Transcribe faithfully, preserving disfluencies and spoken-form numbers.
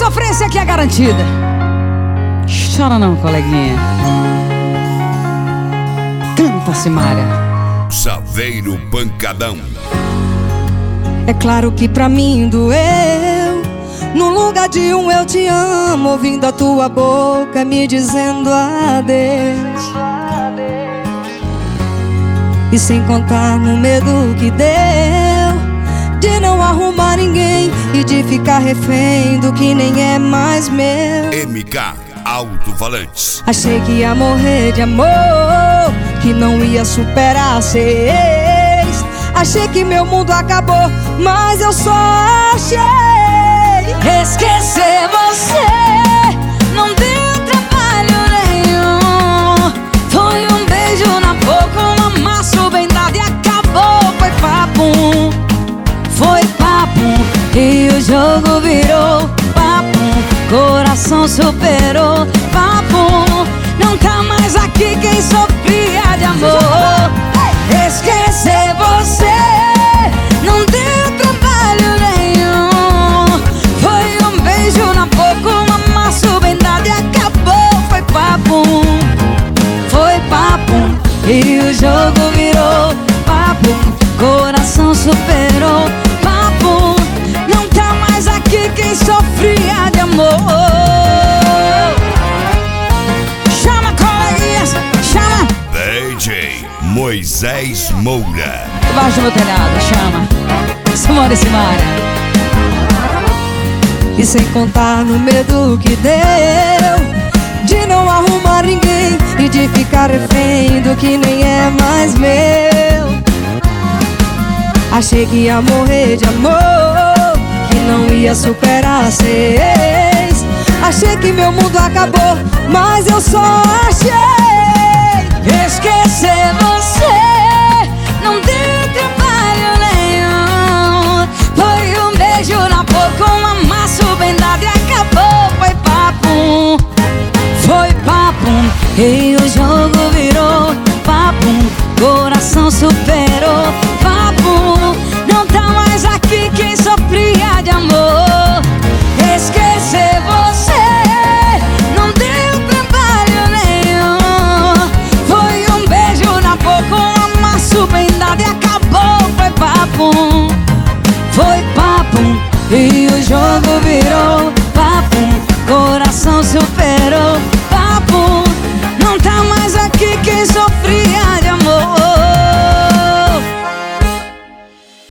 sofrência aqui é garantida. Chora não, coleguinha. Canta, Simária. Chaveiro Pancadão. É claro que pra mim doeu, no lugar de um eu te amo, ouvindo a tua boca me dizendo adeus. E sem contar no medo que deu de não arrumar ninguém e de ficar refém do que nem é mais meu. M K Alto-Falantes. Achei que ia morrer de amor, que não ia superar ser ex. Achei que meu mundo acabou, mas eu só achei esquecer você. Não deu trabalho nenhum. Foi um beijo na boca, um amasso bem dado e acabou. Foi papum, foi papum, e o jogo virou papum. Coração superou papum. Não tá mais aqui quem sofria de amor. Esquecer você não deu trabalho nenhum. Foi um beijo na boca, um amasso bem dado e acabou. Foi papum, foi papum, e o jogo virou papum. Coração superou papum. Não tá mais aqui quem sofria de amor. Chama, coleguinhas, chama D J Moisés Moura. debaixo do meu telhado, chama Simária, Simária. E sem contar no medo que deu de não arrumar ninguém e de ficar refém do que nem é mais meu. Achei que ia morrer de amor, que não ia superar ser ex. Achei que meu mundo acabou, mas eu só achei esquecer você. Não deu trabalho nenhum. Foi um beijo na boca, um amasso bem dado e acabou. Foi papum, foi papum, e o jogo virou papum. Coração superou